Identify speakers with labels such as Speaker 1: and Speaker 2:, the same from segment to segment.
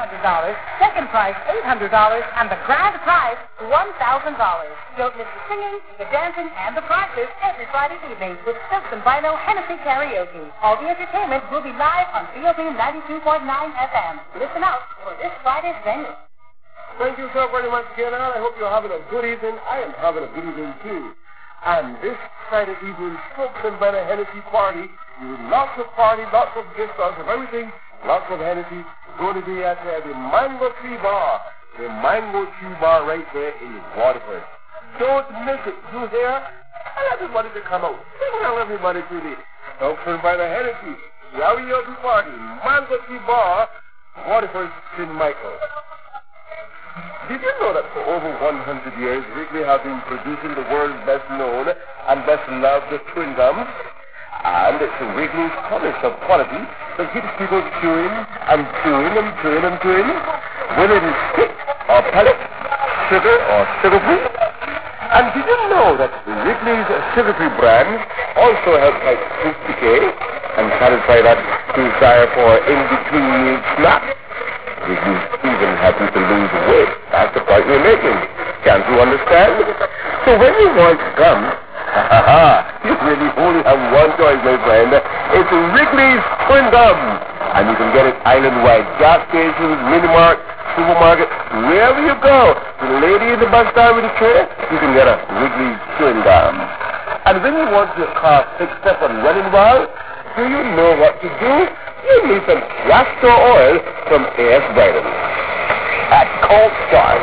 Speaker 1: second prize $800, and the grand prize $1,000. Don't miss the singing, the dancing, and the prizes every Friday evening with Silks and Vinyl Hennessy Karaoke. All the entertainment will be live on BOP 92.9 FM. Listen out for this Friday's venue.
Speaker 2: Thank you so very much, Kenna. I hope you're having a good evening. I am having a good evening, too. And this Friday evening, Silks and Vinyl Hennessy party, lots of party, lots of gifts, lots of everything, lots of Hennessy, going to be at the Mango Tree Bar. The Mango Tree Bar right there in Waterford. Don't miss it. You hear? Tell everybody to come out. Tell everybody to the Silks and Vinyl Hennessy karaoke party, Mango Tree Bar, Waterford, St. Michael. Did you know that for over 100 years, Wrigley have been producing the world's best known and best loved chewing gum? And it's Wrigley's promise of quality that keeps people chewing and chewing and chewing and chewing, whether it is stick or pellet, sugar or sugar-free. And did you know that Wrigley's sugar-free brand also helps fight tooth decay and satisfy that desire for in-between meal snack? Wrigley's even help you to lose weight. That's the point we're making. Can't you understand? So when you want gum, you really only have one choice, my friend. It's Wrigley's Chewing Gum. And you can get it island-wide. Gas stations, mini-mart, supermarket, wherever you go. The lady in the bus stand with the tray, you can get a Wrigley's Chewing Gum. And when you want your car fixed up and running well, do you know what to do? You need some castor oil from A.S. Brydon. At cold start,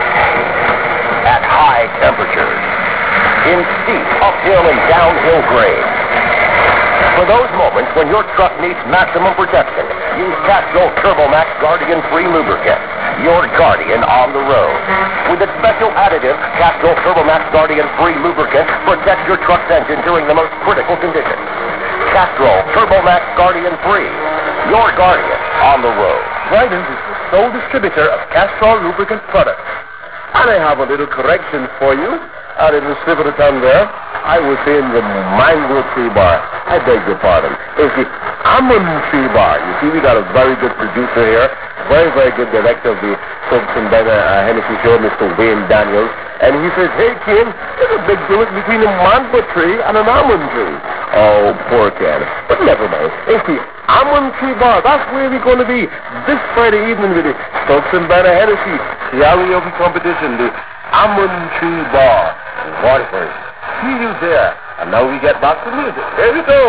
Speaker 2: at high temperatures, in steep uphill and downhill grades. For those moments when your truck needs maximum protection, use Castrol TurboMax Guardian Free Lubricant. Your Guardian on the road. With its special additive, Castrol TurboMax Guardian Free Lubricant protects your truck's engine during the most critical conditions. Castrol TurboMax Guardian Free. Your Guardian on the road. Brydon is the sole distributor of Castrol lubricant products. And I have a little correction for you. A little slip of the tongue there. I was saying the Mango Tree Bar. I beg your pardon. It's the Almond Tree Bar. You see, we got a very good producer here. Very, very good director of the Silks and Vinyl Hennessy show, Mr. Wayne Daniels. And he says, hey, Ken, there's a big difference between a mango tree and an almond tree. Oh, poor Ken. But never mind. It's the Almond Tree Bar. That's where we're going to be this Friday evening with the Silks and Vinyl Hennessy karaoke competition, the Almond Tree Bar in Waterford. See you there. And now we get back to music. Here we go.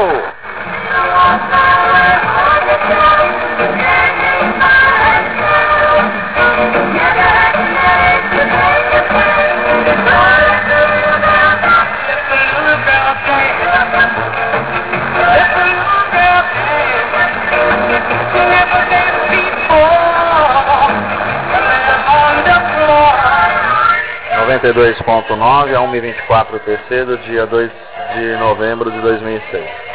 Speaker 3: .9 a 1h24 TC do dia 2 de novembro de 2006.